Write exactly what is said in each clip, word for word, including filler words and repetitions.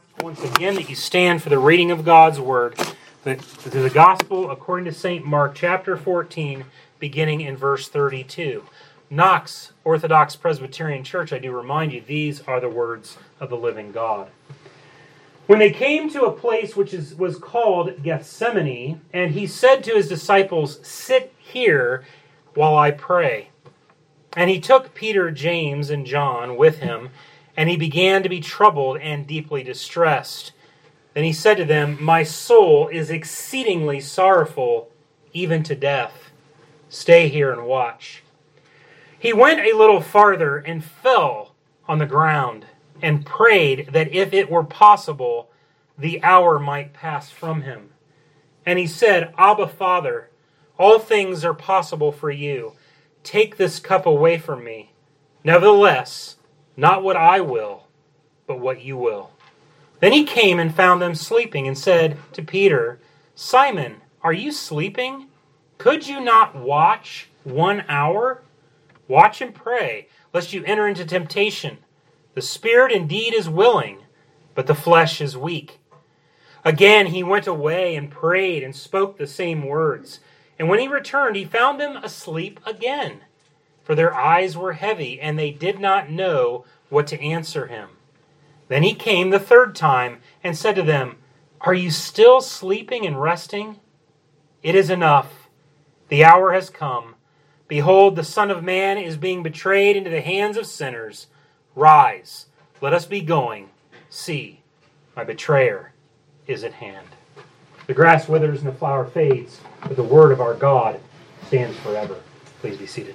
Once again, that you stand for the reading of God's Word, the, the Gospel according to Saint Mark, chapter fourteen, beginning in verse thirty-two. Knox Orthodox Presbyterian Church, I do remind you, these are the words of the living God. When they came to a place which is, was called Gethsemane, and he said to his disciples, "Sit here while I pray." And he took Peter, James, and John with him, and he began to be troubled and deeply distressed. Then he said to them, "My soul is exceedingly sorrowful, even to death. Stay here and watch." He went a little farther and fell on the ground and prayed that if it were possible, the hour might pass from him. And he said, "Abba, Father, all things are possible for you. Take this cup away from me. Nevertheless, not what I will, but what you will." Then he came and found them sleeping and said to Peter, "Simon, are you sleeping? Could you not watch one hour? Watch and pray, lest you enter into temptation. The spirit indeed is willing, but the flesh is weak." Again he went away and prayed and spoke the same words. And when he returned, he found them asleep again, for their eyes were heavy, and they did not know what to answer him. Then he came the third time and said to them, "Are you still sleeping and resting? It is enough. The hour has come. Behold, the Son of Man is being betrayed into the hands of sinners. Rise, let us be going. See, my betrayer is at hand." The grass withers and the flower fades, but the word of our God stands forever. Please be seated.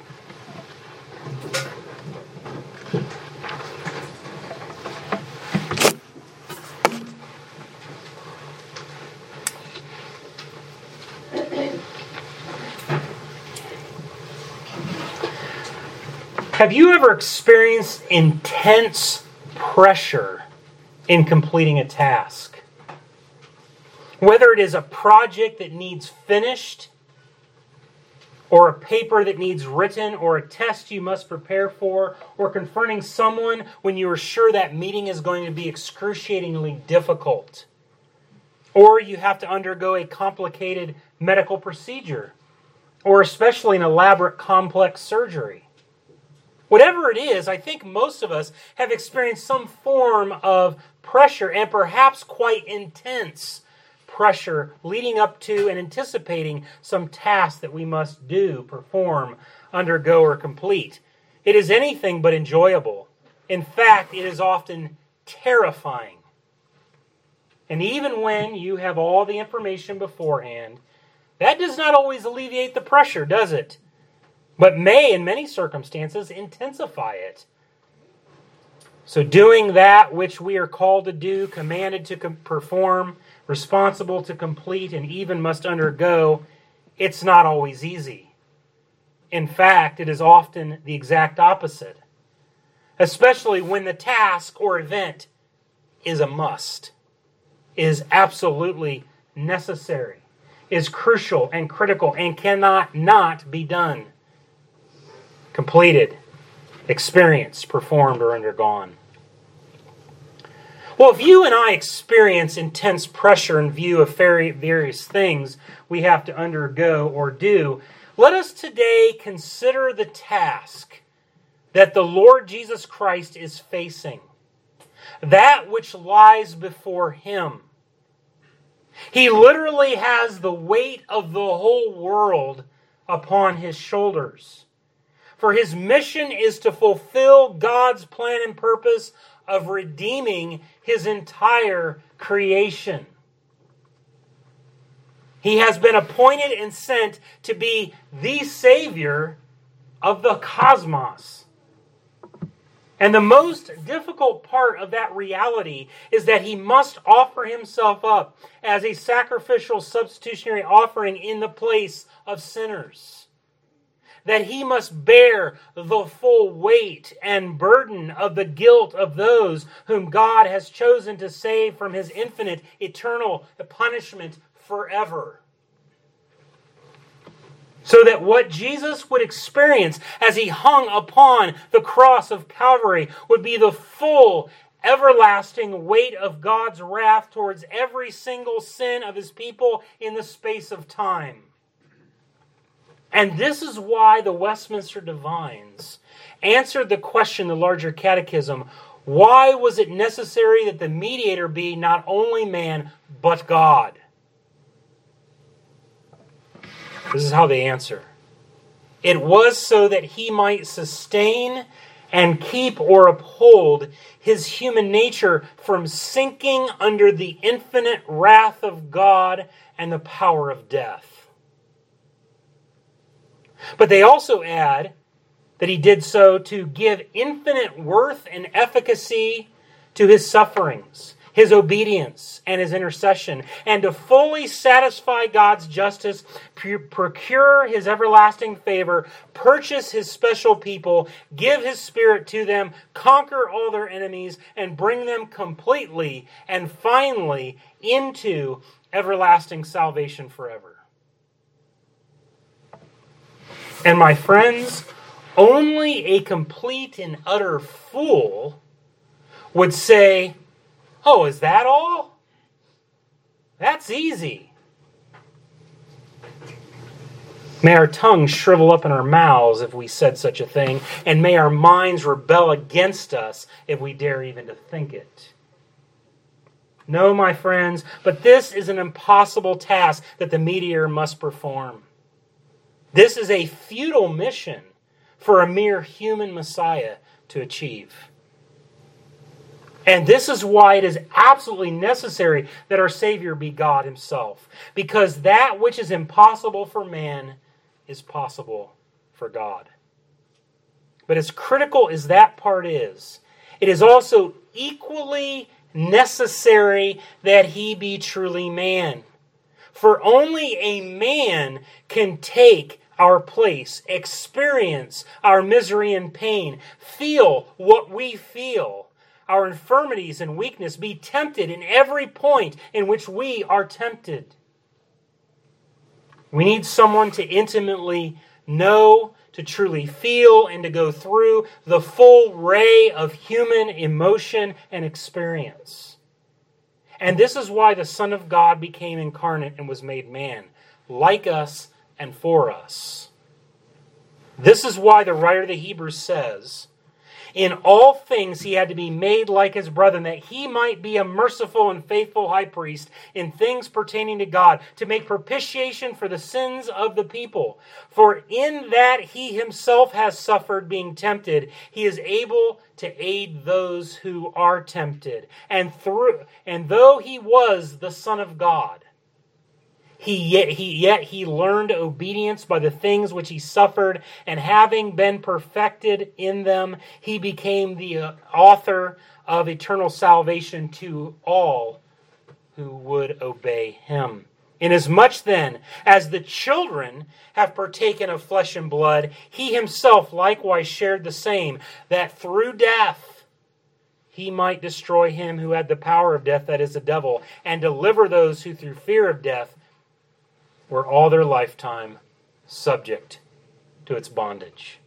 Have you ever experienced intense pressure in completing a task? Whether it is a project that needs finished, or a paper that needs written, or a test you must prepare for, or confronting someone when you are sure that meeting is going to be excruciatingly difficult, or you have to undergo a complicated medical procedure, or especially an elaborate complex surgery. Whatever it is, I think most of us have experienced some form of pressure, and perhaps quite intense pressure leading up to and anticipating some task that we must do, perform, undergo, or complete. It is anything but enjoyable. In fact, it is often terrifying. And even when you have all the information beforehand, that does not always alleviate the pressure, does it? But may, in many circumstances, intensify it. So doing that which we are called to do, commanded to com- perform, responsible to complete, and even must undergo, it's not always easy. In fact, it is often the exact opposite, especially when the task or event is a must, is absolutely necessary, is crucial and critical, and cannot not be done, completed, experienced, performed, or undergone. Well, if you and I experience intense pressure in view of various things we have to undergo or do, let us today consider the task that the Lord Jesus Christ is facing, that which lies before him. He literally has the weight of the whole world upon his shoulders. For his mission is to fulfill God's plan and purpose of redeeming his entire creation. He has been appointed and sent to be the Savior of the cosmos. And the most difficult part of that reality is that he must offer himself up as a sacrificial substitutionary offering in the place of sinners. That he must bear the full weight and burden of the guilt of those whom God has chosen to save from his infinite, eternal punishment forever. So that what Jesus would experience as he hung upon the cross of Calvary would be the full everlasting weight of God's wrath towards every single sin of his people in the space of time. And this is why the Westminster Divines answered the question, the larger catechism, why was it necessary that the mediator be not only man, but God? This is how they answer. It was so that he might sustain and keep or uphold his human nature from sinking under the infinite wrath of God and the power of death. But they also add that he did so to give infinite worth and efficacy to his sufferings, his obedience, and his intercession, and to fully satisfy God's justice, procure his everlasting favor, purchase his special people, give his Spirit to them, conquer all their enemies, and bring them completely and finally into everlasting salvation forever. And my friends, only a complete and utter fool would say, oh, is that all? That's easy. May our tongues shrivel up in our mouths if we said such a thing, and may our minds rebel against us if we dare even to think it. No, my friends, but this is an impossible task that the mediator must perform. This is a futile mission for a mere human Messiah to achieve. And this is why it is absolutely necessary that our Savior be God himself. Because that which is impossible for man is possible for God. But as critical as that part is, it is also equally necessary that he be truly man. For only a man can take our place, experience our misery and pain, feel what we feel, our infirmities and weakness, be tempted in every point in which we are tempted. We need someone to intimately know, to truly feel, and to go through the full ray of human emotion and experience. And this is why the Son of God became incarnate and was made man, like us and for us. This is why the writer of the Hebrews says, in all things he had to be made like his brethren, that he might be a merciful and faithful high priest in things pertaining to God, to make propitiation for the sins of the people. For in that he himself has suffered being tempted, he is able to aid those who are tempted. And through and though he was the Son of God, He yet, he yet he learned obedience by the things which he suffered, and having been perfected in them, he became the uh, author of eternal salvation to all who would obey him. Inasmuch then as the children have partaken of flesh and blood, he himself likewise shared the same, that through death he might destroy him who had the power of death, that is the devil, and deliver those who through fear of death were all their lifetime subject to its bondage.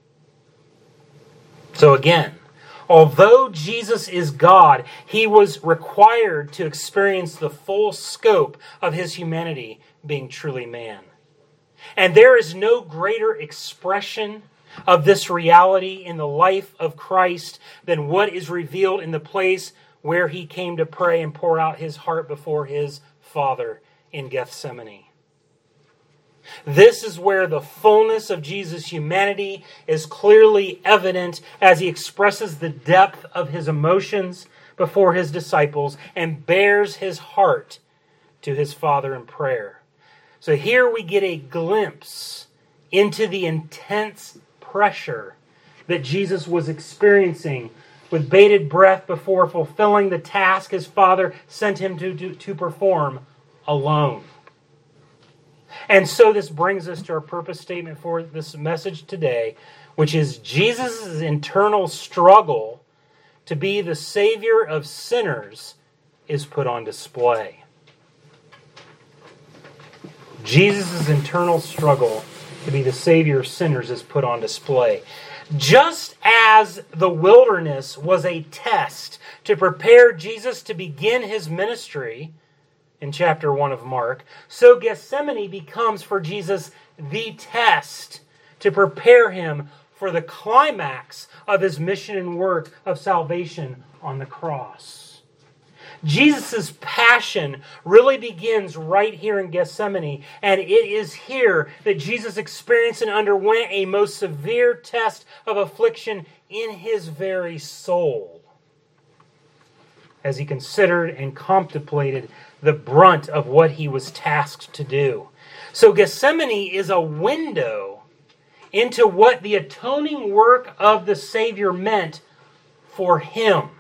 So again, although Jesus is God, he was required to experience the full scope of his humanity, being truly man. And there is no greater expression of this reality in the life of Christ than what is revealed in the place where he came to pray and pour out his heart before his Father in Gethsemane. This is where the fullness of Jesus' humanity is clearly evident as he expresses the depth of his emotions before his disciples and bears his heart to his Father in prayer. So here we get a glimpse into the intense pressure that Jesus was experiencing with bated breath before fulfilling the task his Father sent him to, to, to perform alone. And so this brings us to our purpose statement for this message today, which is Jesus' internal struggle to be the Savior of sinners is put on display. Jesus' internal struggle to be the Savior of sinners is put on display. Just as the wilderness was a test to prepare Jesus to begin his ministry in chapter one of Mark, so Gethsemane becomes for Jesus the test to prepare him for the climax of his mission and work of salvation on the cross. Jesus' passion really begins right here in Gethsemane, and it is here that Jesus experienced and underwent a most severe test of affliction in his very soul, as he considered and contemplated the brunt of what he was tasked to do. So Gethsemane is a window into what the atoning work of the Savior meant for him.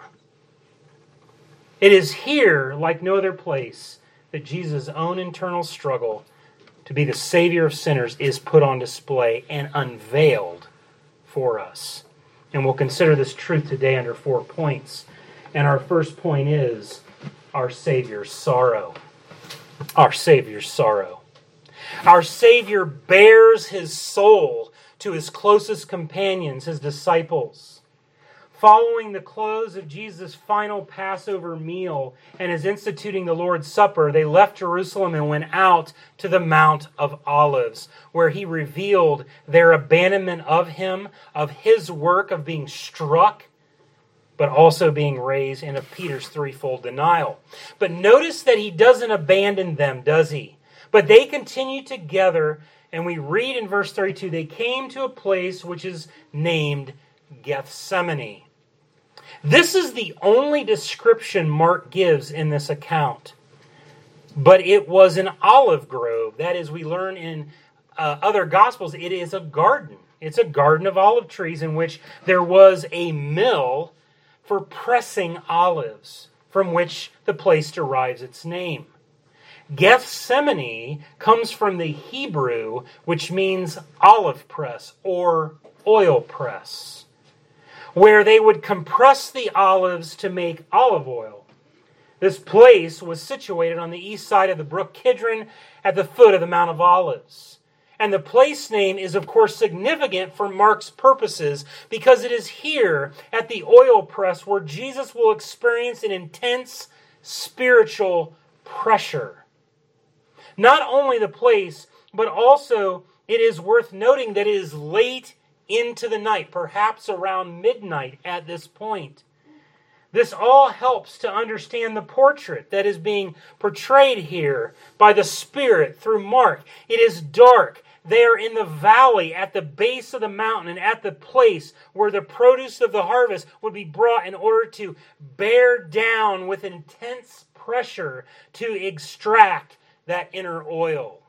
It is here, like no other place, that Jesus' own internal struggle to be the Savior of sinners is put on display and unveiled for us. And we'll consider this truth today under four points. And our first point is our Savior's sorrow. Our Savior's sorrow. Our Savior bears his soul to his closest companions, his disciples. Following the close of Jesus' final Passover meal and his instituting the Lord's Supper, they left Jerusalem and went out to the Mount of Olives, where he revealed their abandonment of him, of his work of being struck, but also being raised, and of Peter's threefold denial. But notice that he doesn't abandon them, does he? But they continue together, and we read in verse thirty-two, they came to a place which is named Gethsemane. This is the only description Mark gives in this account. But it was an olive grove. That is, we learn in uh, other Gospels, it is a garden. It's a garden of olive trees in which there was a mill for pressing olives, from which the place derives its name. Gethsemane comes from the Hebrew, which means olive press or oil press, where they would compress the olives to make olive oil. This place was situated on the east side of the brook Kidron at the foot of the Mount of Olives. And the place name is, of course, significant for Mark's purposes because it is here at the oil press where Jesus will experience an intense spiritual pressure. Not only the place, but also it is worth noting that it is late into the night, perhaps around midnight at this point. This all helps to understand the portrait that is being portrayed here by the Spirit through Mark. It is dark. They are in the valley at the base of the mountain and at the place where the produce of the harvest would be brought in order to bear down with intense pressure to extract that inner oil.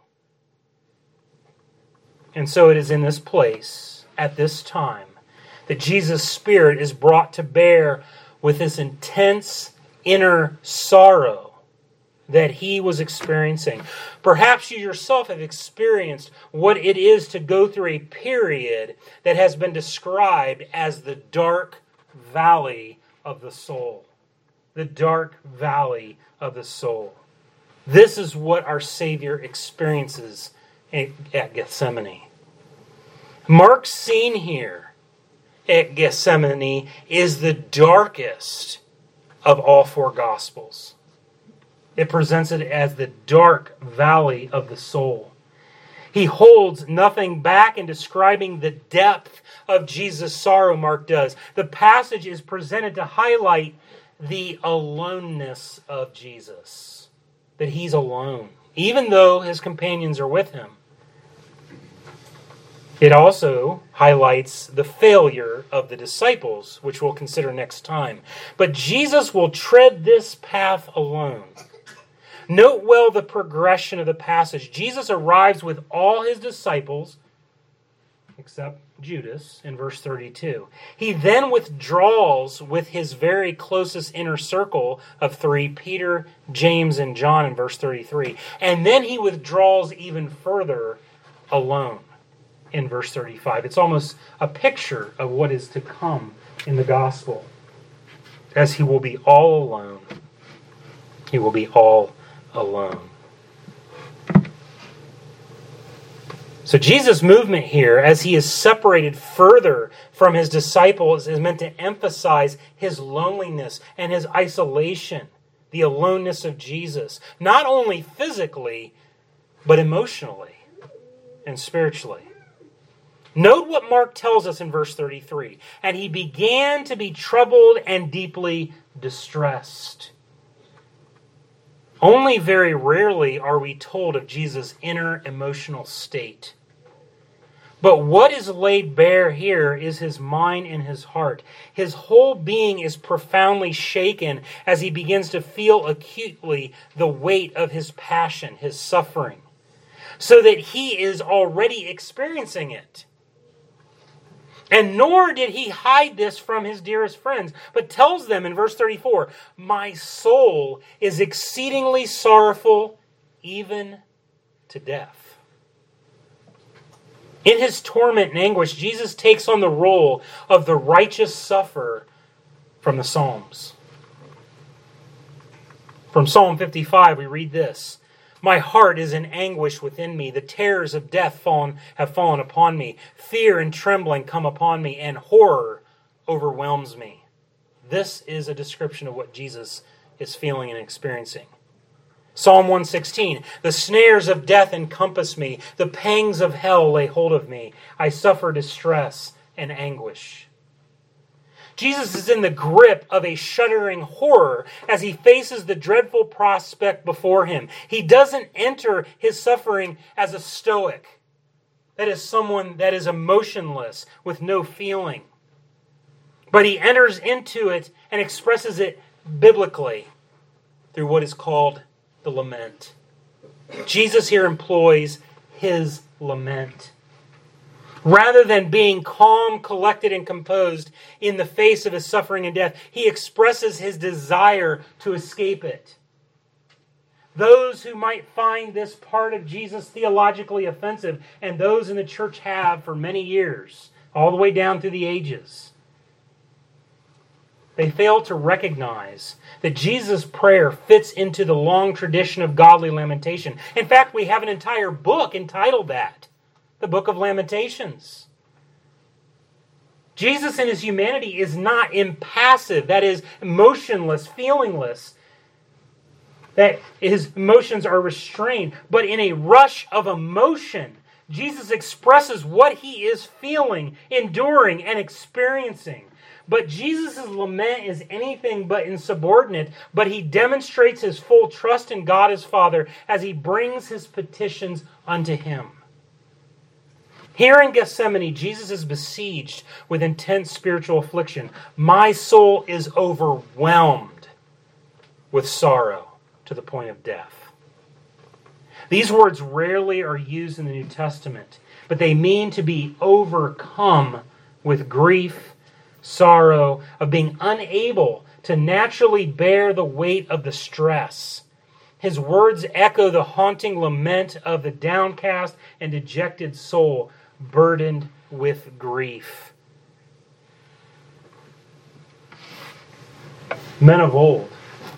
And so it is in this place, at this time, that Jesus' Spirit is brought to bear with this intense inner sorrow that he was experiencing. Perhaps you yourself have experienced what it is to go through a period that has been described as the dark valley of the soul. The dark valley of the soul. This is what our Savior experiences at Gethsemane. Mark's scene here at Gethsemane is the darkest of all four Gospels. It presents it as the dark valley of the soul. He holds nothing back in describing the depth of Jesus' sorrow, Mark does. The passage is presented to highlight the aloneness of Jesus. That he's alone, even though his companions are with him. It also highlights the failure of the disciples, which we'll consider next time. But Jesus will tread this path alone. Note well the progression of the passage. Jesus arrives with all his disciples, except Judas, in verse thirty-two. He then withdraws with his very closest inner circle of three, Peter, James, and John, in verse thirty-three. And then he withdraws even further alone in verse thirty-five. It's almost a picture of what is to come in the gospel. As he will be all alone. He will be all alone. So Jesus' movement here, as he is separated further from his disciples, is meant to emphasize his loneliness and his isolation, the aloneness of Jesus, not only physically, but emotionally and spiritually. Note what Mark tells us in verse thirty-three. And he began to be troubled and deeply distressed. Only very rarely are we told of Jesus' inner emotional state. But what is laid bare here is his mind and his heart. His whole being is profoundly shaken as he begins to feel acutely the weight of his passion, his suffering, so that he is already experiencing it. And nor did he hide this from his dearest friends, but tells them in verse thirty-four, my soul is exceedingly sorrowful, even to death. In his torment and anguish, Jesus takes on the role of the righteous sufferer from the Psalms. From Psalm fifty-five, we read this. My heart is in anguish within me. The terrors of death fallen, have fallen upon me. Fear and trembling come upon me, and horror overwhelms me. This is a description of what Jesus is feeling and experiencing. Psalm one sixteen, the snares of death encompass me. The pangs of hell lay hold of me. I suffer distress and anguish. Jesus is in the grip of a shuddering horror as he faces the dreadful prospect before him. He doesn't enter his suffering as a stoic. That is someone that is emotionless with no feeling. But he enters into it and expresses it biblically through what is called the lament. Jesus here employs his lament. Rather than being calm, collected, and composed in the face of his suffering and death, he expresses his desire to escape it. Those who might find this part of Jesus theologically offensive, and those in the church have for many years, all the way down through the ages, they fail to recognize that Jesus' prayer fits into the long tradition of godly lamentation. In fact, we have an entire book entitled that. The Book of Lamentations. Jesus in his humanity is not impassive, that is, emotionless, feelingless, that his emotions are restrained. But in a rush of emotion, Jesus expresses what he is feeling, enduring, and experiencing. But Jesus' lament is anything but insubordinate, but he demonstrates his full trust in God his Father as he brings his petitions unto him. Here in Gethsemane, Jesus is besieged with intense spiritual affliction. My soul is overwhelmed with sorrow to the point of death. These words rarely are used in the New Testament, but they mean to be overcome with grief, sorrow, of being unable to naturally bear the weight of the stress. His words echo the haunting lament of the downcast and dejected soul, burdened with grief. Men of old,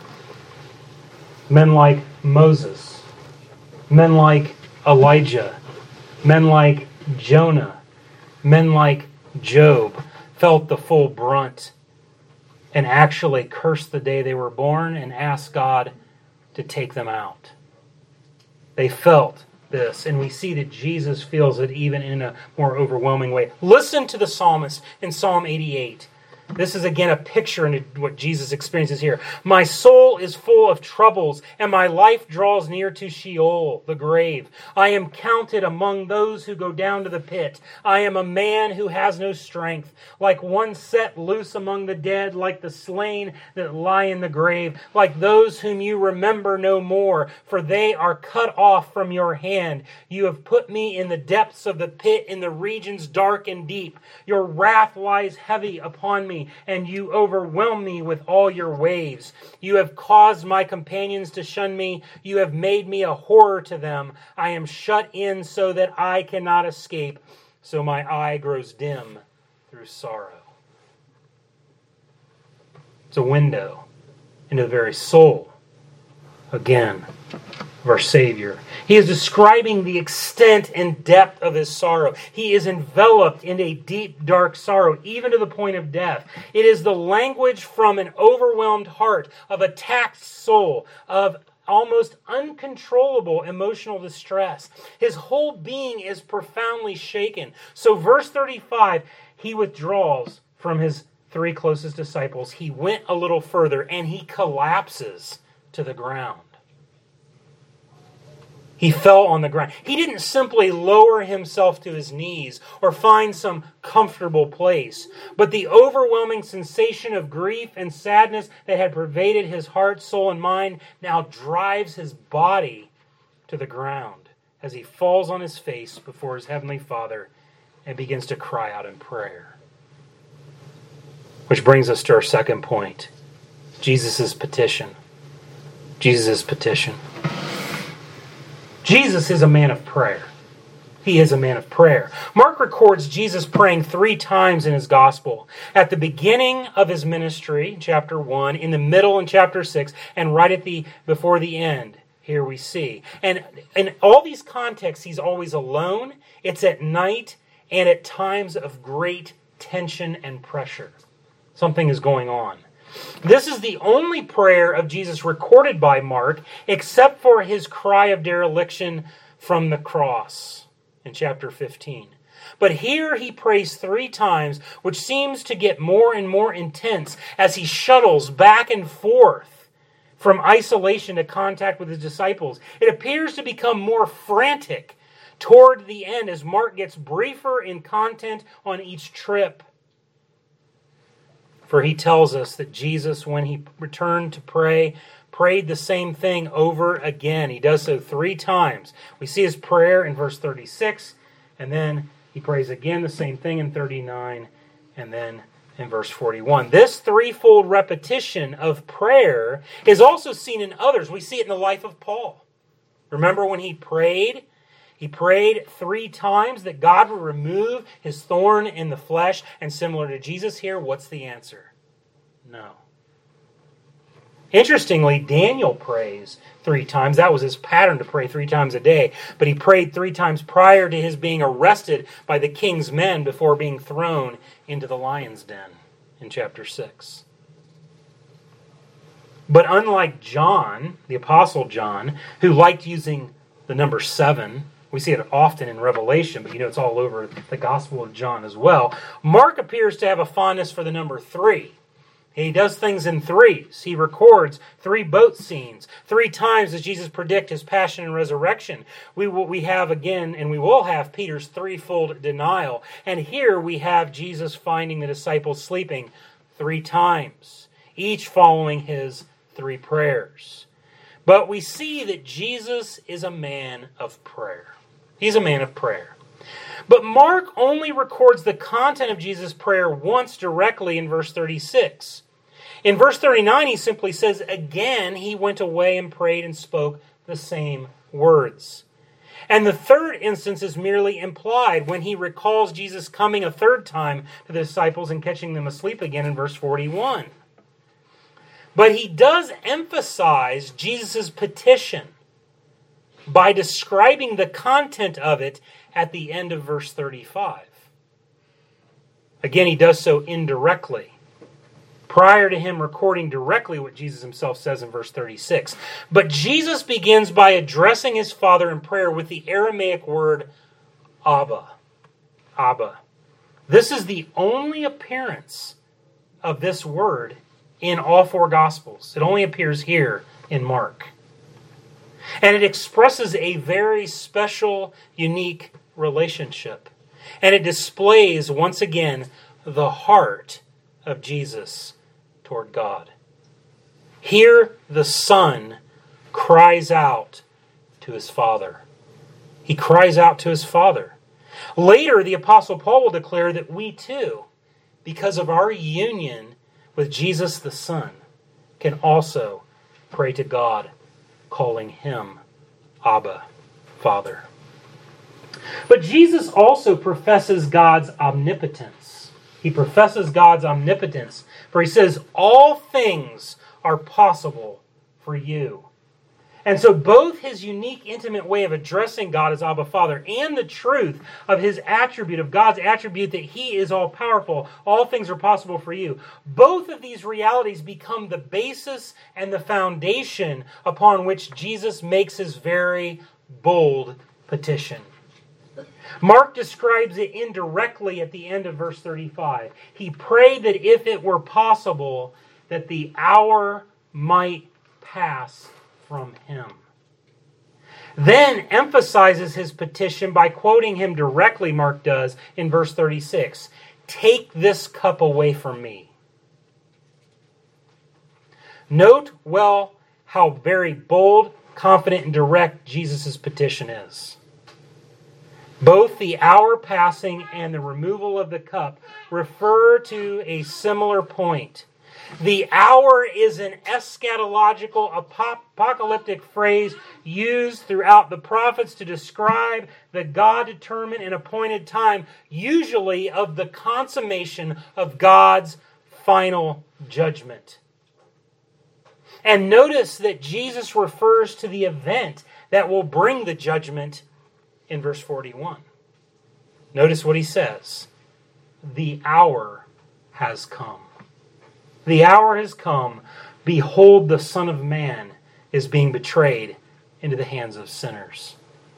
men like Moses, men like Elijah, men like Jonah, men like Job, felt the full brunt and actually cursed the day they were born and asked God to take them out. They felt this, and we see that Jesus feels it even in a more overwhelming way. Listen to the psalmist in Psalm eighty-eight. This is again a picture in what Jesus experiences here. My soul is full of troubles, and my life draws near to Sheol, the grave. I am counted among those who go down to the pit. I am a man who has no strength, like one set loose among the dead, like the slain that lie in the grave, like those whom you remember no more, for they are cut off from your hand. You have put me in the depths of the pit, in the regions dark and deep. Your wrath lies heavy upon me, and you overwhelm me with all your waves. You have caused my companions to shun me. You have made me a horror to them. I am shut in so that I cannot escape, so my eye grows dim through sorrow. It's a window into the very soul, again, of our Savior. He is describing the extent and depth of his sorrow. He is enveloped in a deep, dark sorrow, even to the point of death. It is the language from an overwhelmed heart, of a taxed soul, of almost uncontrollable emotional distress. His whole being is profoundly shaken. So verse thirty-five, he withdraws from his three closest disciples. He went a little further and he collapses to the ground. He fell on the ground. He didn't simply lower himself to his knees or find some comfortable place, but the overwhelming sensation of grief and sadness that had pervaded his heart, soul, and mind now drives his body to the ground as he falls on his face before his heavenly Father and begins to cry out in prayer. Which brings us to our second point, Jesus' petition. Jesus' petition. Jesus is a man of prayer. He is a man of prayer. Mark records Jesus praying three times in his gospel. At the beginning of his ministry, chapter one, in the middle in chapter six, and right at the before the end, here we see. And in all these contexts, he's always alone. It's at night and at times of great tension and pressure. Something is going on. This is the only prayer of Jesus recorded by Mark, except for his cry of dereliction from the cross in chapter fifteen. But here he prays three times, which seems to get more and more intense as he shuttles back and forth from isolation to contact with his disciples. It appears to become more frantic toward the end as Mark gets briefer in content on each trip. For he tells us that Jesus, when he returned to pray, prayed the same thing over again. He does so three times. We see his prayer in verse thirty-six, and then he prays again the same thing in thirty-nine, and then in verse forty-one. This threefold repetition of prayer is also seen in others. We see it in the life of Paul. Remember when he prayed? He prayed three times that God would remove his thorn in the flesh. And similar to Jesus here, what's the answer? No. Interestingly, Daniel prays three times. That was his pattern, to pray three times a day. But he prayed three times prior to his being arrested by the king's men before being thrown into the lion's den in chapter six. But unlike John, the Apostle John, who liked using the number seven, we see it often in Revelation, but you know it's all over the Gospel of John as well. Mark appears to have a fondness for the number three. He does things in threes. He records three boat scenes. Three times does Jesus predict his passion and resurrection. We will, we have again, and we will have Peter's threefold denial. And here we have Jesus finding the disciples sleeping three times, each following his three prayers. But we see that Jesus is a man of prayer. He's a man of prayer. But Mark only records the content of Jesus' prayer once directly in verse thirty-six. In verse thirty-nine, he simply says, again, he went away and prayed and spoke the same words. And the third instance is merely implied when he recalls Jesus coming a third time to the disciples and catching them asleep again in verse forty-one. But he does emphasize Jesus' petition by describing the content of it at the end of verse thirty-five. Again, he does so indirectly, prior to him recording directly what Jesus himself says in verse thirty-six. But Jesus begins by addressing his Father in prayer with the Aramaic word Abba. Abba. This is the only appearance of this word in all four Gospels. It only appears here in Mark. And it expresses a very special, unique relationship. And it displays, once again, the heart of Jesus toward God. Here, the Son cries out to his Father. He cries out to his Father. Later, the Apostle Paul will declare that we too, because of our union with Jesus the Son, can also pray to God, calling him Abba, Father. But Jesus also professes God's omnipotence. He professes God's omnipotence, for he says, all things are possible for you. And so both his unique, intimate way of addressing God as Abba Father and the truth of his attribute, of God's attribute that he is all-powerful, all things are possible for you, both of these realities become the basis and the foundation upon which Jesus makes his very bold petition. Mark describes it indirectly at the end of verse thirty-five. He prayed that if it were possible, that the hour might pass from him. Then emphasizes his petition by quoting him directly, Mark does, in verse thirty-six. Take this cup away from me. Note well how very bold, confident, and direct Jesus' petition is. Both the hour passing and the removal of the cup refer to a similar point. The hour is an eschatological, apocalyptic phrase used throughout the prophets to describe the God-determined and appointed time, usually of the consummation of God's final judgment. And notice that Jesus refers to the event that will bring the judgment in verse forty-one. Notice what he says. The hour has come. The hour has come. Behold, the Son of Man is being betrayed into the hands of sinners.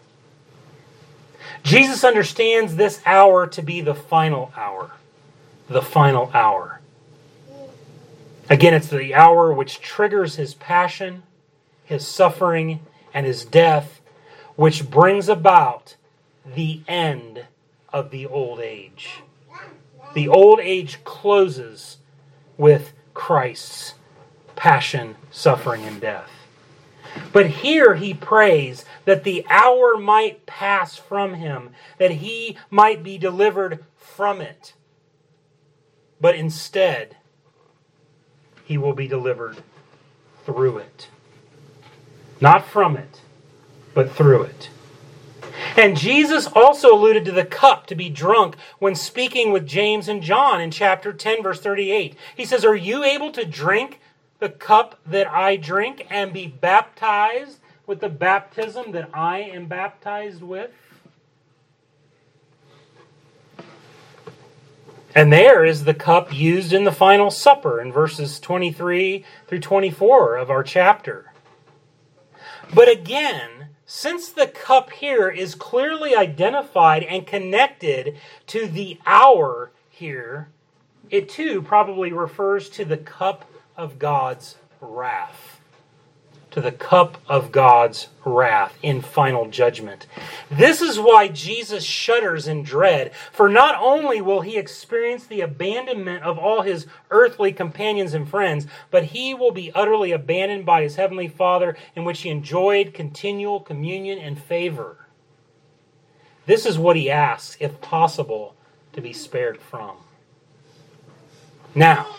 Jesus understands this hour to be the final hour. The final hour. Again, it's the hour which triggers his passion, his suffering, and his death, which brings about the end of the old age. The old age closes with Christ's passion, suffering, and death. But here he prays that the hour might pass from him, that he might be delivered from it. But instead, he will be delivered through it. Not from it, but through it. And Jesus also alluded to the cup to be drunk when speaking with James and John in chapter ten, verse thirty-eight. He says, are you able to drink the cup that I drink and be baptized with the baptism that I am baptized with? And there is the cup used in the final supper in verses twenty-three through twenty-four of our chapter. But again, since the cup here is clearly identified and connected to the hour here, it too probably refers to the cup of God's wrath. To the cup of God's wrath in final judgment. This is why Jesus shudders in dread, for not only will he experience the abandonment of all his earthly companions and friends, but he will be utterly abandoned by his heavenly Father, in which he enjoyed continual communion and favor. This is what he asks, if possible, to be spared from. Now,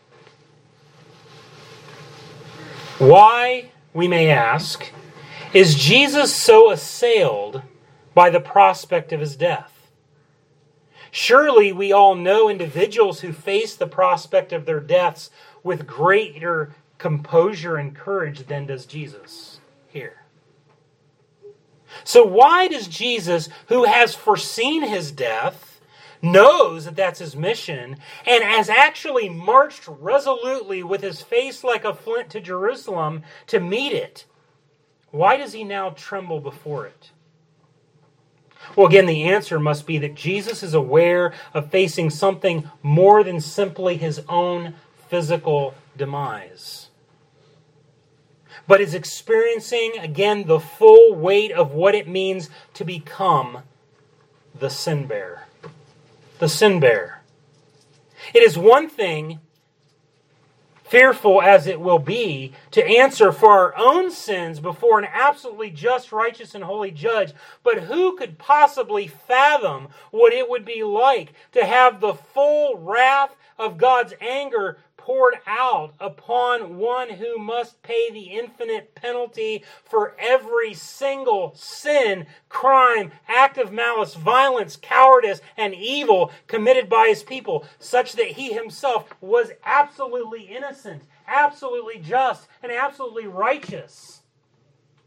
why, we may ask, is Jesus so assailed by the prospect of his death? Surely we all know individuals who face the prospect of their deaths with greater composure and courage than does Jesus here. So why does Jesus, who has foreseen his death, knows that that's his mission, and has actually marched resolutely with his face like a flint to Jerusalem to meet it, why does he now tremble before it? Well, again, the answer must be that Jesus is aware of facing something more than simply his own physical demise, but is experiencing, again, the full weight of what it means to become the sin bearer. The sin bearer. It is one thing, fearful as it will be, to answer for our own sins before an absolutely just, righteous, and holy judge. But who could possibly fathom what it would be like to have the full wrath of God's anger poured out upon one who must pay the infinite penalty for every single sin, crime, act of malice, violence, cowardice, and evil committed by his people, such that he himself was absolutely innocent, absolutely just, and absolutely righteous?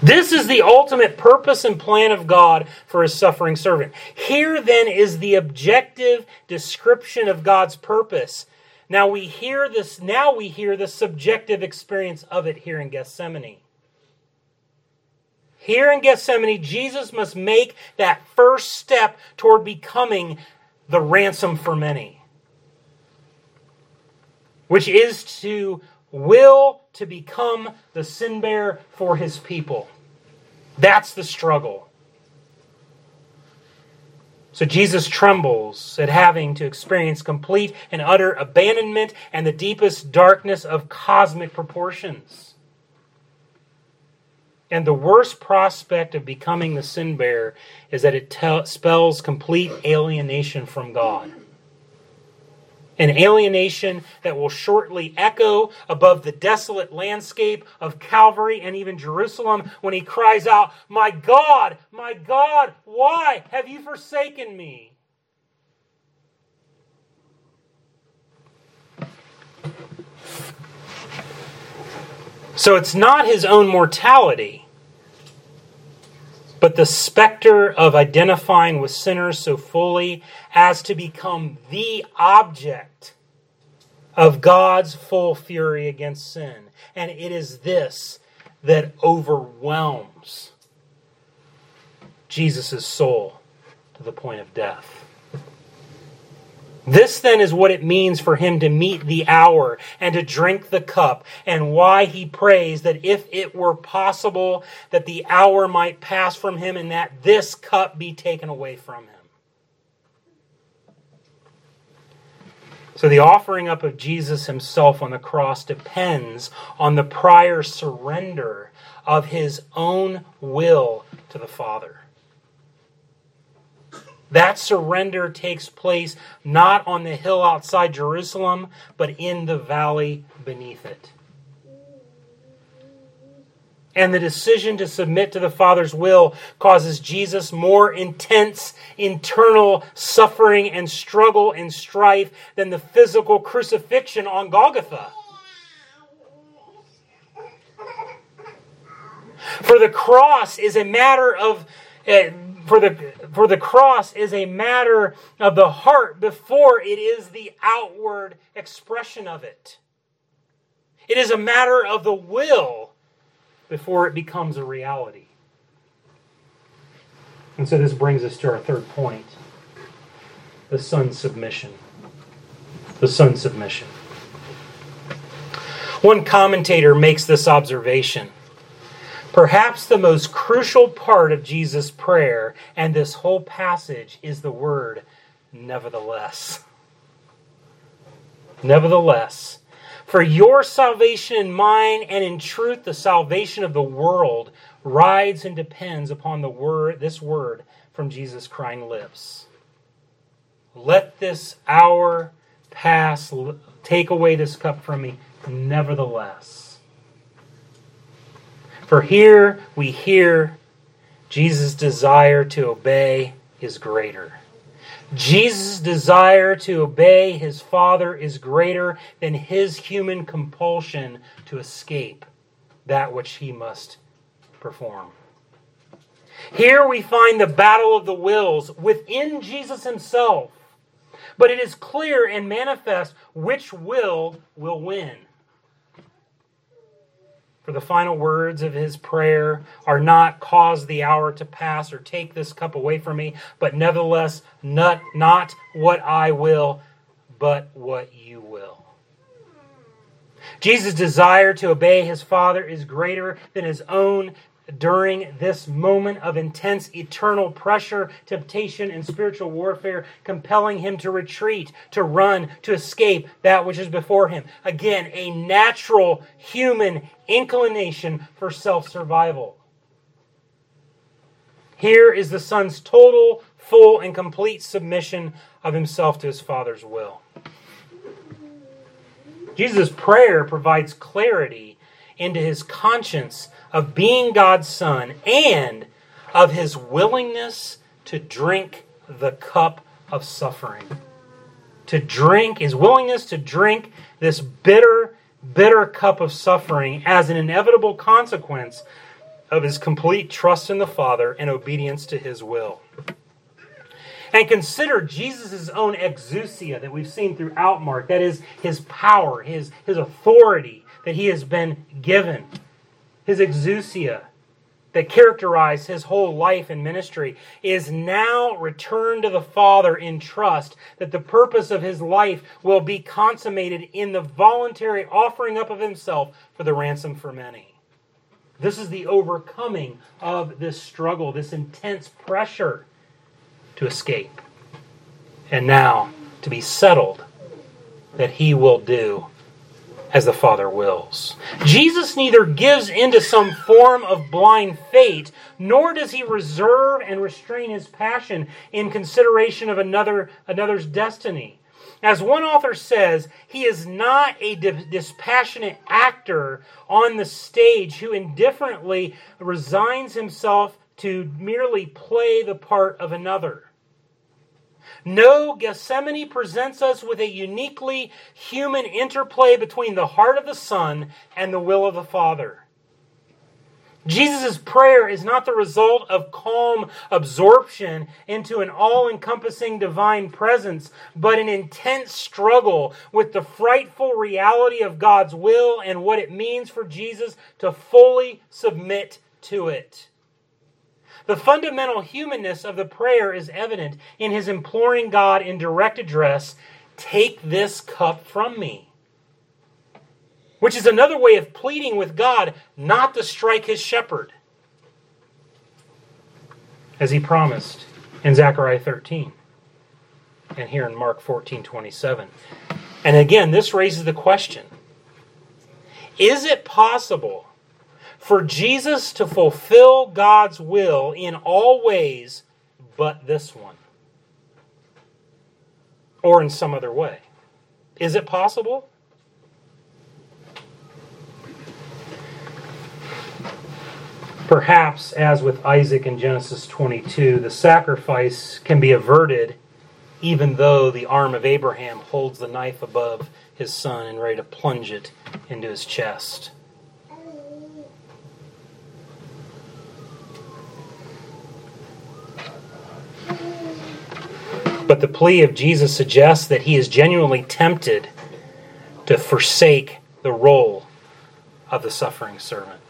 This is the ultimate purpose and plan of God for His suffering servant. Here then is the objective description of God's purpose. Now we hear this, now we hear the subjective experience of it here in Gethsemane. Here in Gethsemane, Jesus must make that first step toward becoming the ransom for many, which is to will to become the sin bearer for His people. That's the struggle. So Jesus trembles at having to experience complete and utter abandonment and the deepest darkness of cosmic proportions. And the worst prospect of becoming the sin bearer is that it te- spells complete alienation from God. An alienation that will shortly echo above the desolate landscape of Calvary and even Jerusalem when He cries out, "My God, my God, why have you forsaken me?" So it's not His own mortality, but the specter of identifying with sinners so fully as to become the object of God's full fury against sin. And it is this that overwhelms Jesus' soul to the point of death. This then is what it means for Him to meet the hour and to drink the cup, and why He prays that if it were possible that the hour might pass from Him and that this cup be taken away from Him. So the offering up of Jesus Himself on the cross depends on the prior surrender of His own will to the Father. That surrender takes place not on the hill outside Jerusalem, but in the valley beneath it. And the decision to submit to the Father's will causes Jesus more intense internal suffering and struggle and strife than the physical crucifixion on Golgotha. For the cross is a matter of... Uh, For the, for the cross is a matter of the heart before it is the outward expression of it. It is a matter of the will before it becomes a reality. And so this brings us to our third point. The Son's submission. The Son's submission. One commentator makes this observation. Perhaps the most crucial part of Jesus' prayer and this whole passage is the word nevertheless. Nevertheless, for your salvation and mine, and in truth the salvation of the world, rides and depends upon the word, this word from Jesus' crying lips. Let this hour pass, take away this cup from me, nevertheless. For here we hear Jesus' desire to obey is greater. Jesus' desire to obey His Father is greater than His human compulsion to escape that which He must perform. Here we find the battle of the wills within Jesus Himself. But it is clear and manifest which will will win. For the final words of His prayer are not cause the hour to pass or take this cup away from me, but nevertheless, not, not what I will, but what you will. Jesus' desire to obey His Father is greater than His own during this moment of intense eternal pressure, temptation, and spiritual warfare, compelling Him to retreat, to run, to escape that which is before Him. Again, a natural human inclination for self-survival. Here is the Son's total, full, and complete submission of Himself to His Father's will. Jesus' prayer provides clarity into His conscience of being God's Son and of His willingness to drink the cup of suffering. To drink, His willingness to drink this bitter, bitter cup of suffering as an inevitable consequence of his complete trust in the Father and obedience to his will. And consider Jesus' own exousia that we've seen throughout Mark. That is his power, his, his authority that he has been given. His exousia that characterized his whole life and ministry is now returned to the Father in trust that the purpose of his life will be consummated in the voluntary offering up of himself for the ransom for many. This is the overcoming of this struggle, this intense pressure to escape. And now to be settled that he will do as the Father wills. Jesus neither gives into some form of blind fate, nor does he reserve and restrain his passion in consideration of another another's destiny. As one author says, he is not a dispassionate actor on the stage who indifferently resigns himself to merely play the part of another. No, Gethsemane presents us with a uniquely human interplay between the heart of the Son and the will of the Father. Jesus' prayer is not the result of calm absorption into an all-encompassing divine presence, but an intense struggle with the frightful reality of God's will and what it means for Jesus to fully submit to it. The fundamental humanness of the prayer is evident in his imploring God in direct address, "Take this cup from me." Which is another way of pleading with God not to strike his shepherd, as he promised in Zechariah thirteen and here in Mark fourteen twenty-seven. And again, this raises the question, is it possible for Jesus to fulfill God's will in all ways but this one? Or in some other way? Is it possible? Perhaps, as with Isaac in Genesis twenty-two, the sacrifice can be averted even though the arm of Abraham holds the knife above his son and ready to plunge it into his chest. But the plea of Jesus suggests that he is genuinely tempted to forsake the role of the suffering servant.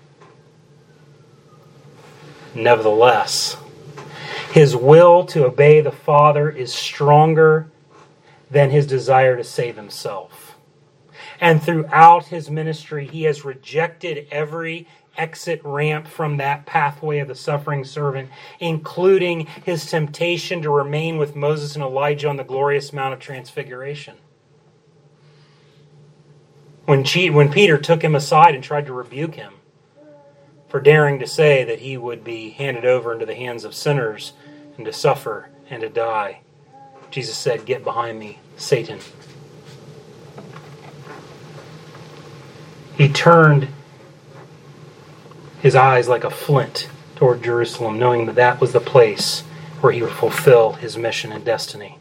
Nevertheless, his will to obey the Father is stronger than his desire to save himself. And throughout his ministry, he has rejected every exit ramp from that pathway of the suffering servant, including his temptation to remain with Moses and Elijah on the glorious Mount of Transfiguration. When, when Peter took him aside and tried to rebuke him for daring to say that he would be handed over into the hands of sinners and to suffer and to die, Jesus said, "Get behind me, Satan." He turned his eyes like a flint toward Jerusalem, knowing that that was the place where he would fulfill his mission and destiny.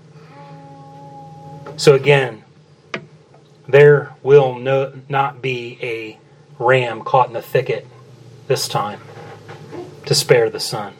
So again, there will no, not be a ram caught in the thicket this time to spare the son.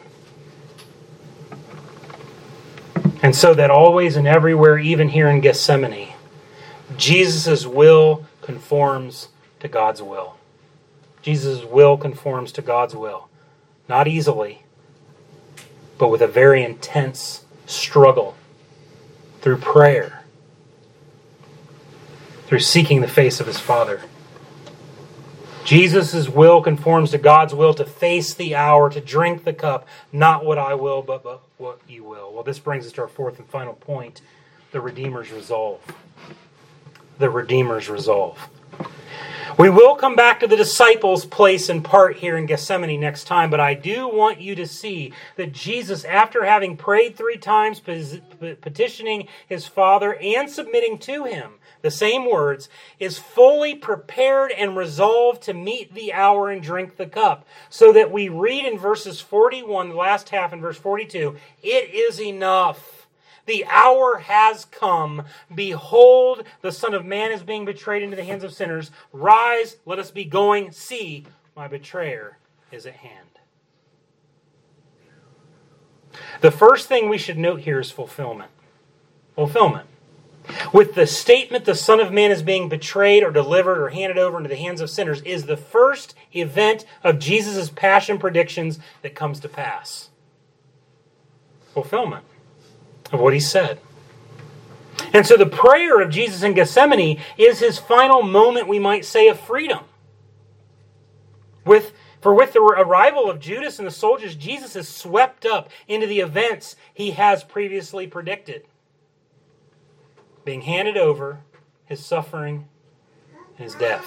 And so that always and everywhere, even here in Gethsemane, Jesus' will conforms to God's will. Jesus' will conforms to God's will. Not easily, but with a very intense struggle through prayer, through seeking the face of his Father. Jesus' will conforms to God's will to face the hour, to drink the cup, not what I will, but, but what you will. Well, this brings us to our fourth and final point, the Redeemer's resolve. The Redeemer's resolve. We will come back to the disciples' place and part here in Gethsemane next time, but I do want you to see that Jesus, after having prayed three times, petitioning his Father and submitting to him the same words, is fully prepared and resolved to meet the hour and drink the cup. So that we read in verses forty-one, the last half in verse forty-two, "It is enough. The hour has come. Behold, the Son of Man is being betrayed into the hands of sinners. Rise, let us be going. See, my betrayer is at hand. The first thing we should note here is fulfillment. Fulfillment. With the statement the Son of Man is being betrayed or delivered or handed over into the hands of sinners is the first event of Jesus' passion predictions that comes to pass. Fulfillment of what he said. And so the prayer of Jesus in Gethsemane is his final moment, we might say, of freedom. With For with the arrival of Judas and the soldiers, Jesus is swept up into the events he has previously predicted. Being handed over, his suffering, and his death.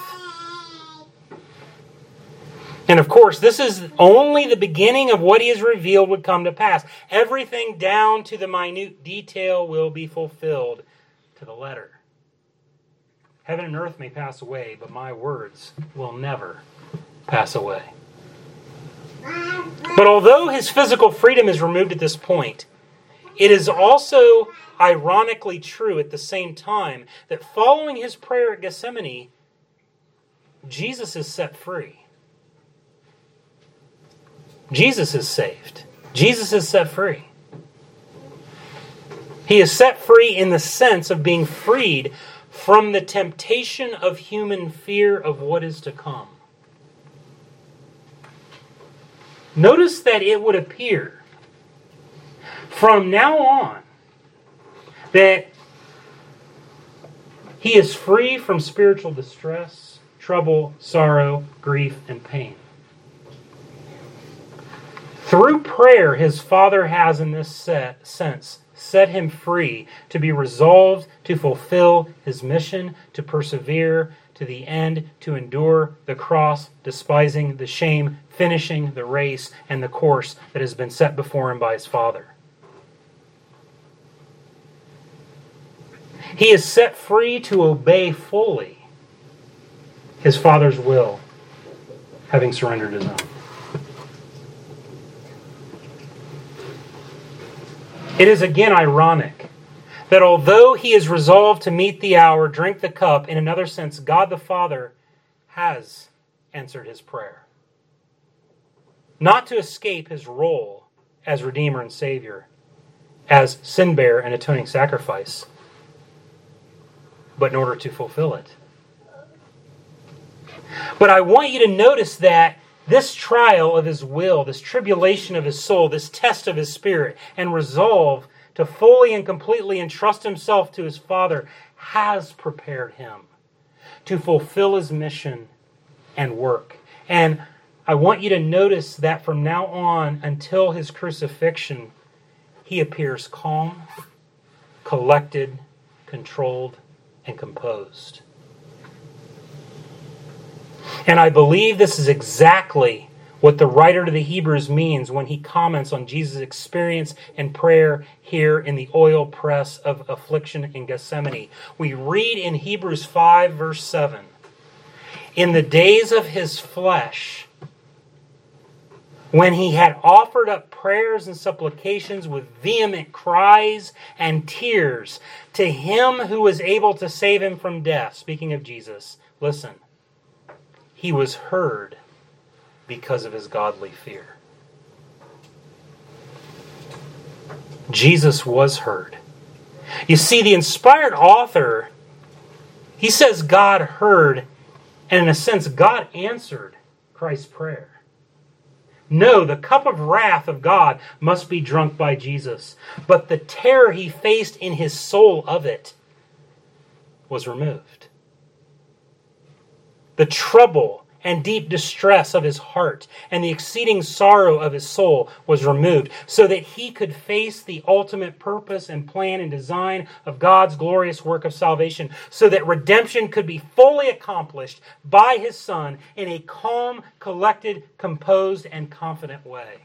And of course, this is only the beginning of what he has revealed would come to pass. Everything down to the minute detail will be fulfilled to the letter. Heaven and earth may pass away, but my words will never pass away. But although his physical freedom is removed at this point, it is also ironically true at the same time that following his prayer at Gethsemane, Jesus is set free. Jesus is saved. Jesus is set free. He is set free in the sense of being freed from the temptation of human fear of what is to come. Notice that it would appear from now on that he is free from spiritual distress, trouble, sorrow, grief, and pain. Through prayer, his Father has in this set, sense set him free to be resolved to fulfill his mission, to persevere to the end, to endure the cross, despising the shame, finishing the race and the course that has been set before him by his Father. He is set free to obey fully his Father's will, having surrendered his own. It is again ironic that although he is resolved to meet the hour, drink the cup, in another sense, God the Father has answered his prayer. Not to escape his role as Redeemer and Savior, as sin bearer and atoning sacrifice, but in order to fulfill it. But I want you to notice that this trial of his will, this tribulation of his soul, this test of his spirit, and resolve to fully and completely entrust himself to his Father has prepared him to fulfill his mission and work. And I want you to notice that from now on until his crucifixion, he appears calm, collected, controlled, and composed. And I believe this is exactly what the writer to the Hebrews means when he comments on Jesus' experience and prayer here in the oil press of affliction in Gethsemane. We read in Hebrews five, verse seven, "In the days of his flesh, when he had offered up prayers and supplications with vehement cries and tears to him who was able to save him from death," speaking of Jesus, listen, "he was heard because of his godly fear." Jesus was heard. You see, the inspired author, he says God heard, and in a sense, God answered Christ's prayer. No, the cup of wrath of God must be drunk by Jesus, but the terror he faced in his soul of it was removed. The trouble and deep distress of his heart and the exceeding sorrow of his soul was removed so that he could face the ultimate purpose and plan and design of God's glorious work of salvation, so that redemption could be fully accomplished by his Son in a calm, collected, composed, and confident way.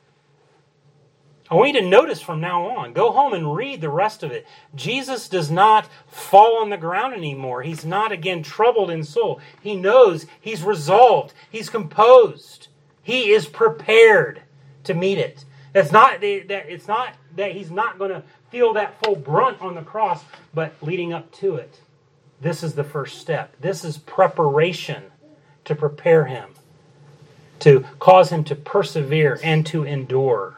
I want you to notice from now on, go home and read the rest of it. Jesus does not fall on the ground anymore. He's not again troubled in soul. He knows, he's resolved, he's composed. He is prepared to meet it. It's not that, it's not that he's not going to feel that full brunt on the cross, but leading up to it. This is the first step. This is preparation to prepare him to cause him to persevere and to endure.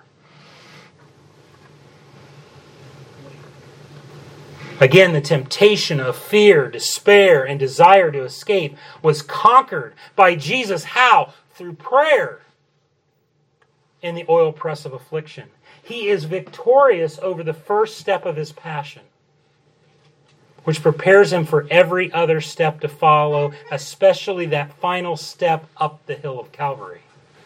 Again, the temptation of fear, despair, and desire to escape was conquered by Jesus. How? Through prayer in the oil press of affliction. He is victorious over the first step of his passion, which prepares him for every other step to follow, especially that final step up the hill of Calvary.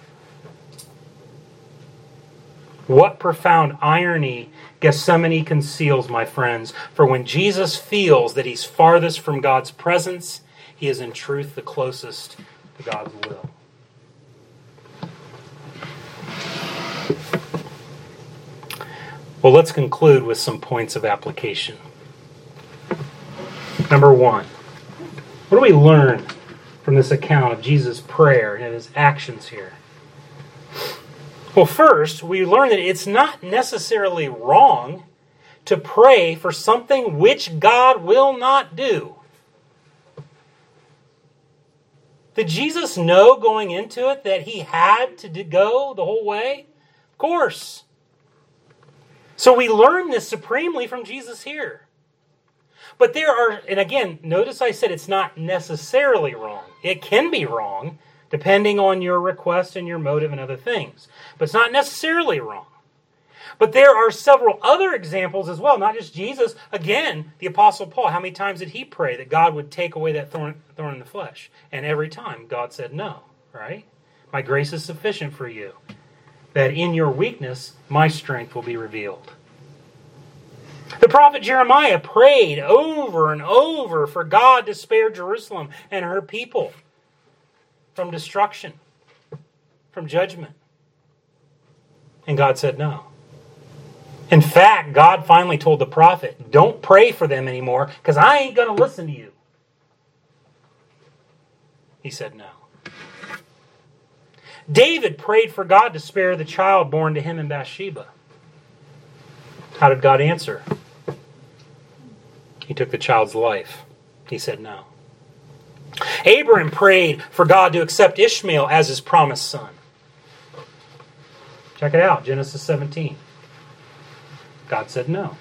What profound irony Gethsemane conceals, my friends. For when Jesus feels that he's farthest from God's presence, he is in truth the closest to God's will. Well, let's conclude with some points of application. Number one, what do we learn from this account of Jesus' prayer and his actions here? Well, first, we learn that it's not necessarily wrong to pray for something which God will not do. Did Jesus know going into it that he had to go the whole way? Of course. So we learn this supremely from Jesus here. But there are, and again, notice I said it's not necessarily wrong. It can be wrong, depending on your request and your motive and other things. But it's not necessarily wrong. But there are several other examples as well, not just Jesus. Again, the Apostle Paul, how many times did he pray that God would take away that thorn, thorn in the flesh? And every time God said no, right? My grace is sufficient for you, that in your weakness my strength will be revealed. The prophet Jeremiah prayed over and over for God to spare Jerusalem and her people from destruction, from judgment. And God said no. In fact, God finally told the prophet, don't pray for them anymore because I ain't going to listen to you. He said no. David prayed for God to spare the child born to him in Bathsheba. How did God answer? He took the child's life. He said no. Abraham prayed for God to accept Ishmael as his promised son. Check it out, Genesis seventeen. God said no.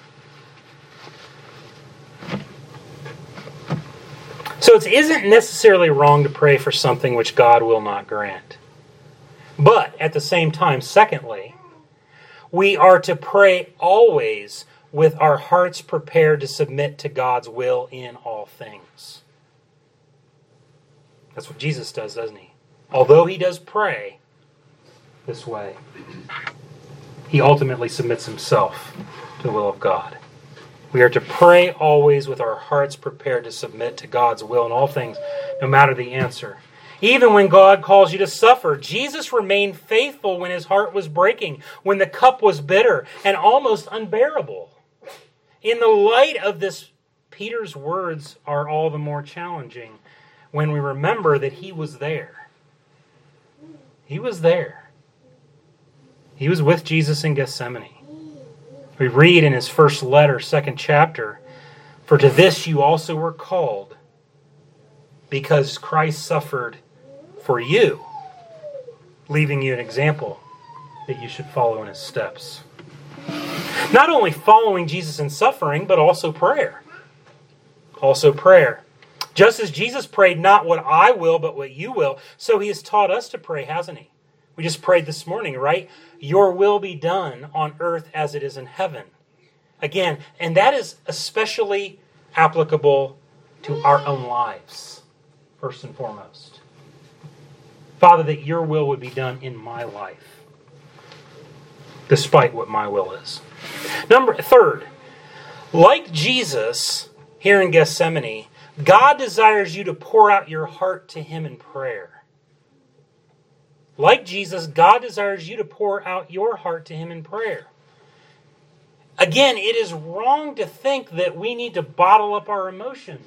So it isn't necessarily wrong to pray for something which God will not grant. But at the same time, secondly, we are to pray always with our hearts prepared to submit to God's will in all things. That's what Jesus does, doesn't he? Although he does pray this way, he ultimately submits himself to the will of God. We are to pray always with our hearts prepared to submit to God's will in all things, no matter the answer. Even when God calls you to suffer, Jesus remained faithful when his heart was breaking, when the cup was bitter and almost unbearable. In the light of this, Peter's words are all the more challenging when we remember that he was there. He was there. He was with Jesus in Gethsemane. We read in his first letter, second chapter, for to this you also were called, because Christ suffered for you, leaving you an example that you should follow in his steps. Not only following Jesus in suffering, but also prayer. Also prayer. Just as Jesus prayed, not what I will, but what you will, so he has taught us to pray, hasn't he? We just prayed this morning, right? Your will be done on earth as it is in heaven. Again, and that is especially applicable to our own lives, first and foremost. Father, that your will would be done in my life, despite what my will is. Number third, like Jesus here in Gethsemane, God desires you to pour out your heart to him in prayer. Like Jesus, God desires you to pour out your heart to him in prayer. Again, it is wrong to think that we need to bottle up our emotions.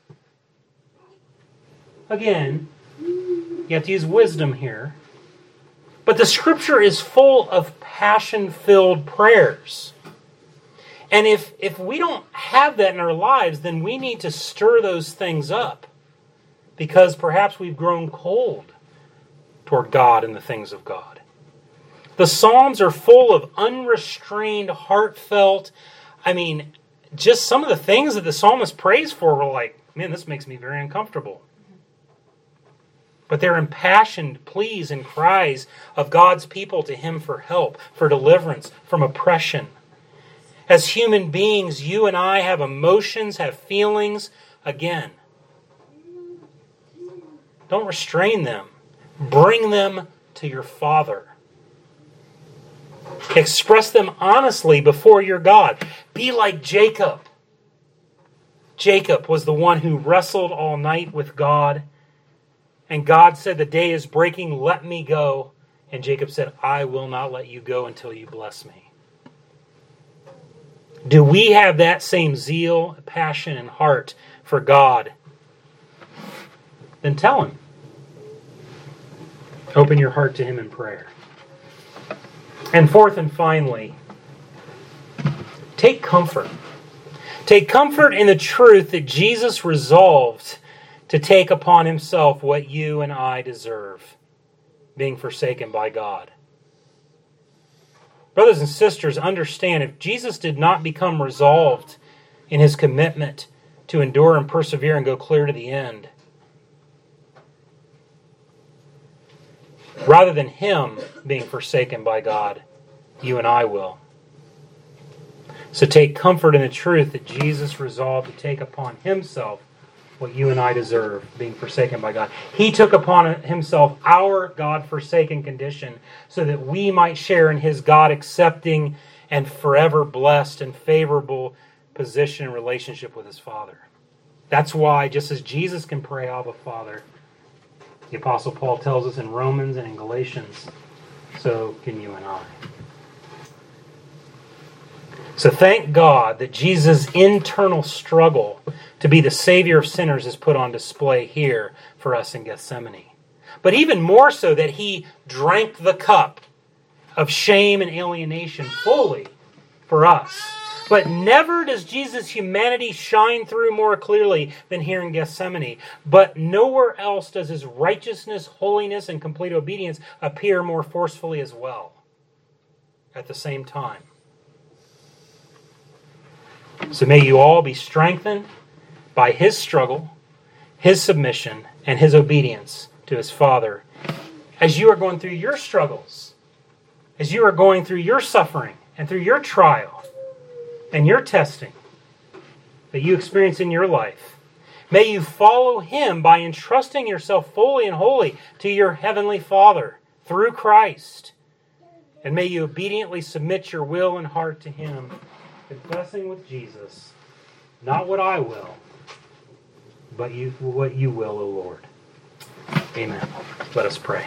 Again, you have to use wisdom here. But the Scripture is full of passion-filled prayers. And if, if we don't have that in our lives, then we need to stir those things up. Because perhaps we've grown cold toward God and the things of God. The Psalms are full of unrestrained, heartfelt, I mean, just some of the things that the psalmist prays for were like, man, this makes me very uncomfortable. But they're impassioned pleas and cries of God's people to Him for help, for deliverance from oppression. As human beings, you and I have emotions, have feelings. Again, don't restrain them. Bring them to your Father. Express them honestly before your God. Be like Jacob. Jacob was the one who wrestled all night with God. And God said, the day is breaking, let me go. And Jacob said, I will not let you go until you bless me. Do we have that same zeal, passion, and heart for God? Then tell Him. Open your heart to Him in prayer. And fourth and finally, take comfort. Take comfort in the truth that Jesus resolved to take upon Himself what you and I deserve, being forsaken by God. Brothers and sisters, understand, if Jesus did not become resolved in His commitment to endure and persevere and go clear to the end, rather than Him being forsaken by God, you and I will. So take comfort in the truth that Jesus resolved to take upon Himself what you and I deserve, being forsaken by God. He took upon Himself our God-forsaken condition so that we might share in His God-accepting and forever blessed and favorable position and relationship with His Father. That's why, just as Jesus can pray, Abba, Father, the Apostle Paul tells us in Romans and in Galatians, so can you and I. So thank God that Jesus' internal struggle to be the Savior of sinners is put on display here for us in Gethsemane. But even more so that He drank the cup of shame and alienation fully for us. But never does Jesus' humanity shine through more clearly than here in Gethsemane. But nowhere else does His righteousness, holiness, and complete obedience appear more forcefully as well at the same time. So may you all be strengthened by His struggle, His submission, and His obedience to His Father as you are going through your struggles, as you are going through your suffering and through your trial and your testing that you experience in your life. May you follow Him by entrusting yourself fully and wholly to your Heavenly Father through Christ. And may you obediently submit your will and heart to Him, confessing with Jesus, not what I will, but you, what you will, O Lord. Amen. Let us pray.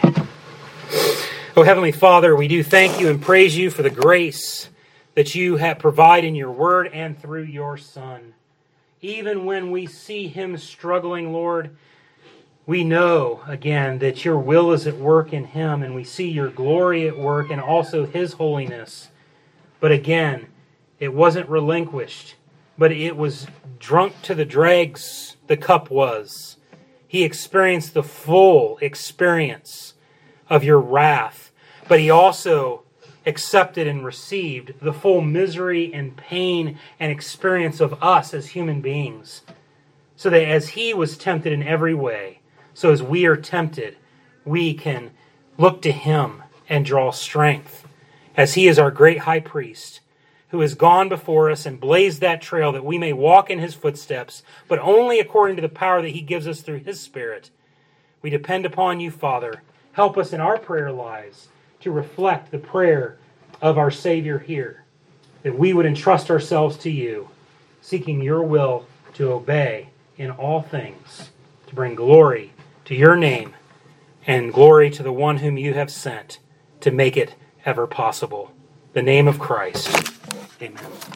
Oh, Heavenly Father, we do thank you and praise you for the grace that you have provided in your word and through your Son. Even when we see Him struggling, Lord, we know, again, that your will is at work in Him, and we see your glory at work and also His holiness. But again, it wasn't relinquished, but it was drunk to the dregs, the cup was. He experienced the full experience of your wrath, but He also accepted and received the full misery and pain and experience of us as human beings. So that as He was tempted in every way, so as we are tempted, we can look to Him and draw strength, as He is our great high priest, who has gone before us and blazed that trail that we may walk in His footsteps, but only according to the power that He gives us through His Spirit. We depend upon you, Father. Help us in our prayer lives to reflect the prayer of our Savior here, that we would entrust ourselves to you, seeking your will to obey in all things, to bring glory to your name and glory to the one whom you have sent to make it ever possible. The name of Christ. Amen.